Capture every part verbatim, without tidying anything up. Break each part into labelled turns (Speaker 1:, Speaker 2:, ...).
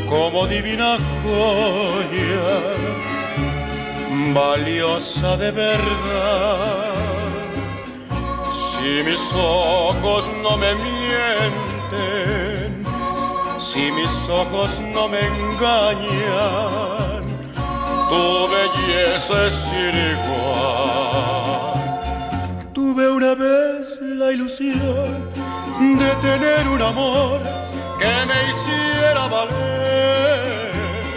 Speaker 1: como divina joya, valiosa de verdad. Si mis ojos no me mienten, si mis ojos no me engañan, tu belleza es sin igual. Tuve una vez la ilusión de tener un amor que me hiciera valer.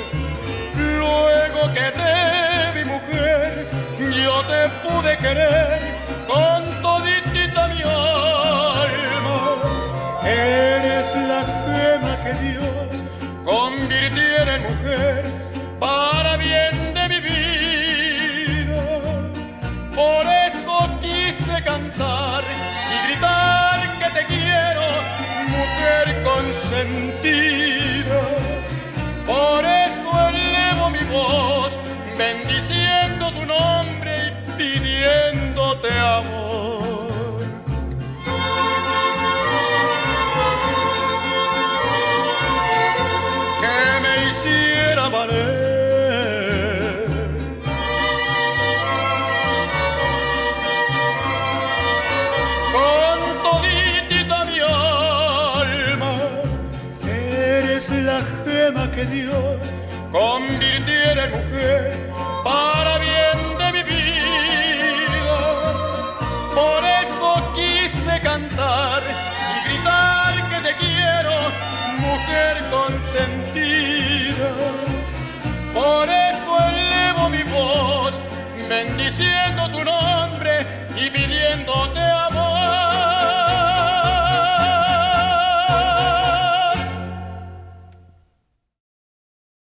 Speaker 1: Luego que te vi, mujer, yo te pude querer con toditita mi alma. Eres la gema que Dios convirtiera en mujer para bien de mi vida. Por eso quise cantar y gritar que te quiero, mujer consentida. Por eso elevo mi voz, bendiciendo tu nombre y pidiéndote amor. Que me hiciera valer. Con toditita mi alma, eres la gema que Dios convirtiera en mujer para bien de mi vida. Por eso quise cantar y gritar que te quiero, mujer consentida. Por eso elevo mi voz, bendiciendo tu nombre y pidiéndote